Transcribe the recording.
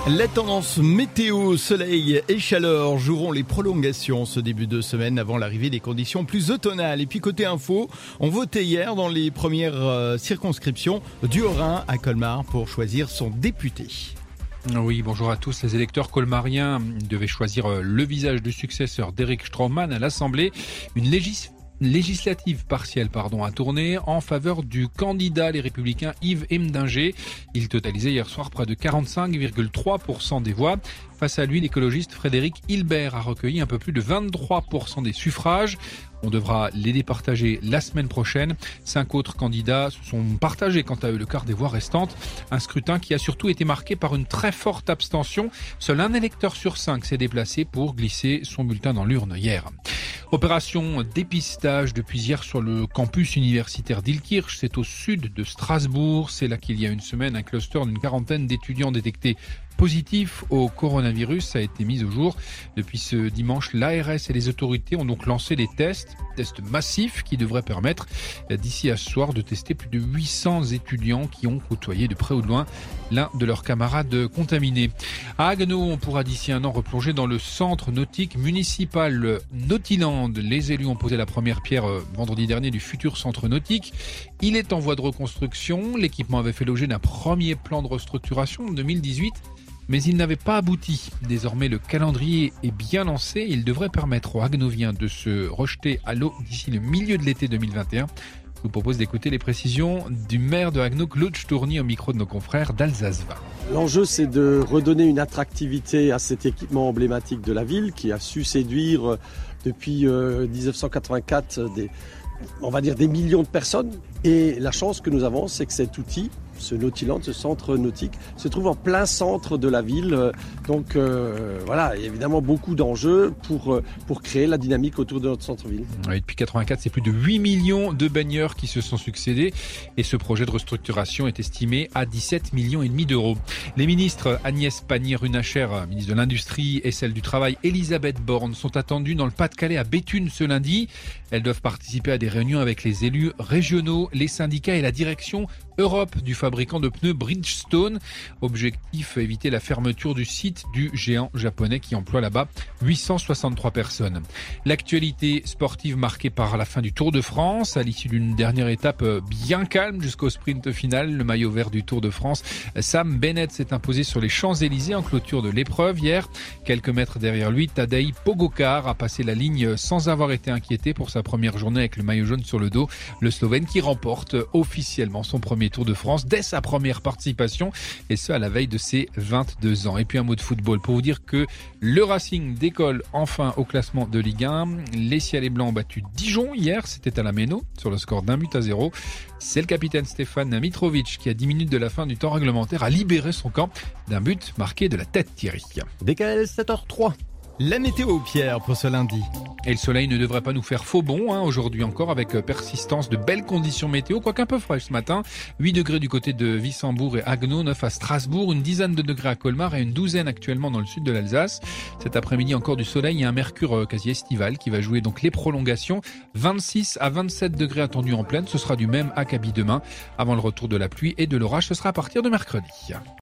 La tendance météo, soleil et chaleur joueront les prolongations ce début de semaine avant l'arrivée des conditions plus automnales. Et puis côté info, on votait hier dans les premières circonscriptions du Haut-Rhin à Colmar pour choisir son député. Oui, bonjour à tous. Les électeurs colmariens devaient choisir le visage du successeur d'Éric Stroman à l'Assemblée. Une législative partielle a tourné en faveur du candidat Les Républicains Yves Emdinger. Il totalisait hier soir près de 45,3% des voix. Face à lui, l'écologiste Frédéric Hilbert a recueilli un peu plus de 23% des suffrages. On devra les départager la semaine prochaine. 5 autres candidats se sont partagés quant à eux le quart des voix restantes. Un scrutin qui a surtout été marqué par une très forte abstention. Seul un électeur sur 5 s'est déplacé pour glisser son bulletin dans l'urne hier. Opération dépistage depuis hier sur le campus universitaire d'Illkirch. C'est au sud de Strasbourg. C'est là qu'il y a une semaine, un cluster d'une quarantaine d'étudiants détectés positif au coronavirus a été mis au jour. Depuis ce dimanche, l'ARS et les autorités ont donc lancé des tests massifs qui devraient permettre d'ici à ce soir de tester plus de 800 étudiants qui ont côtoyé de près ou de loin l'un de leurs camarades contaminés. À Haguenau, on pourra d'ici un an replonger dans le centre nautique municipal Nautiland. Les élus ont posé la première pierre vendredi dernier du futur centre nautique. Il est en voie de reconstruction. L'équipement avait fait l'objet d'un premier plan de restructuration en 2018. Mais il n'avait pas abouti. Désormais, le calendrier est bien lancé. Il devrait permettre aux Haguenoviens de se rejeter à l'eau d'ici le milieu de l'été 2021. Je vous propose d'écouter les précisions du maire de Haguenau, Claude Stourny, au micro de nos confrères d'Alsace 20. L'enjeu, c'est de redonner une attractivité à cet équipement emblématique de la ville qui a su séduire depuis 1984 des millions de personnes. Et la chance que nous avons, c'est que cet outil, ce Nautiland, ce centre nautique, se trouve en plein centre de la ville. Donc voilà, il y a évidemment beaucoup d'enjeux pour créer la dynamique autour de notre centre-ville. Oui, depuis 1984, c'est plus de 8 millions de baigneurs qui se sont succédés. Et ce projet de restructuration est estimé à 17,5 millions d'euros. Les ministres Agnès Pannier-Runacher, ministre de l'Industrie, et celle du Travail, Elisabeth Borne, sont attendues dans le Pas-de-Calais à Béthune ce lundi. Elles doivent participer à des réunions avec les élus régionaux, les syndicats et la direction Europe du fabricant de pneus Bridgestone. Objectif, éviter la fermeture du site du géant japonais qui emploie là-bas 863 personnes. L'actualité sportive marquée par la fin du Tour de France. À l'issue d'une dernière étape bien calme jusqu'au sprint final, le maillot vert du Tour de France, Sam Bennett, s'est imposé sur les Champs-Élysées en clôture de l'épreuve hier. Quelques mètres derrière lui, Tadej Pogačar a passé la ligne sans avoir été inquiété pour sa première journée avec le maillot jaune sur le dos. Le Slovène qui remporte officiellement son premier Tour de France dès sa première participation, et ce à la veille de ses 22 ans. Et puis un mot de football pour vous dire que le Racing décolle enfin au classement de Ligue 1. Les Ciels et Blancs ont battu Dijon hier, c'était à la Méno sur le score d'1-0. C'est le capitaine Stéphane Mitrovic qui, à 10 minutes de la fin du temps réglementaire, a libéré son camp d'un but marqué de la tête, Thierry. DKL 7h03. La météo, Pierre, pour ce lundi. Et le soleil ne devrait pas nous faire faux bond aujourd'hui encore, avec persistance de belles conditions météo, quoique un peu fraîche ce matin. 8 degrés du côté de Wissembourg et Haguenau, 9 à Strasbourg, une dizaine de degrés à Colmar et une douzaine actuellement dans le sud de l'Alsace. Cet après-midi encore du soleil et un mercure quasi estival qui va jouer donc les prolongations. 26 à 27 degrés attendus en pleine, ce sera du même à Kaby demain. Avant le retour de la pluie et de l'orage, ce sera à partir de mercredi.